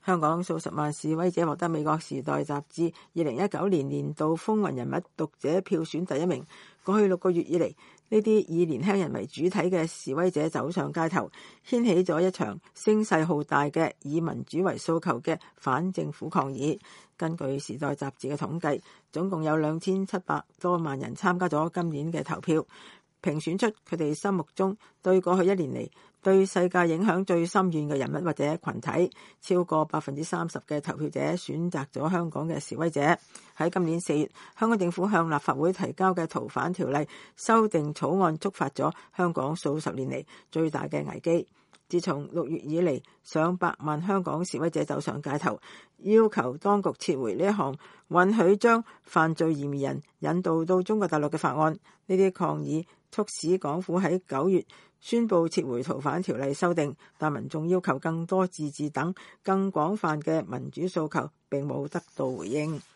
香港數十萬示威者獲得美國《時代》雜誌2019年年度風雲人物讀者票選第1名。過去6個月以嚟，呢啲以年輕人為主體嘅示威者走上街頭，掀起咗一場聲勢浩大嘅以民主為訴求嘅反政府抗議。根據《時代》雜誌嘅統計，總共有2700多萬人參加咗今年嘅投票，評選出佢哋心目中對過去1年嚟對世界影響最深遠嘅人物或者群體。超過30%嘅投票者選擇咗香港嘅示威者。喺今年4月，香港政府向立法會提交嘅逃犯條例修訂草案觸發咗香港數十年嚟最大嘅危機。自從6月以嚟，上百萬香港示威者走上街頭，要求當局撤回呢一項允許將犯罪嫌疑人引渡到中國大陸嘅法案。呢啲抗議促使港府喺9月宣布撤回逃犯條例修訂，但民眾要求更多自治等更廣泛嘅民主訴求並冇得到回應。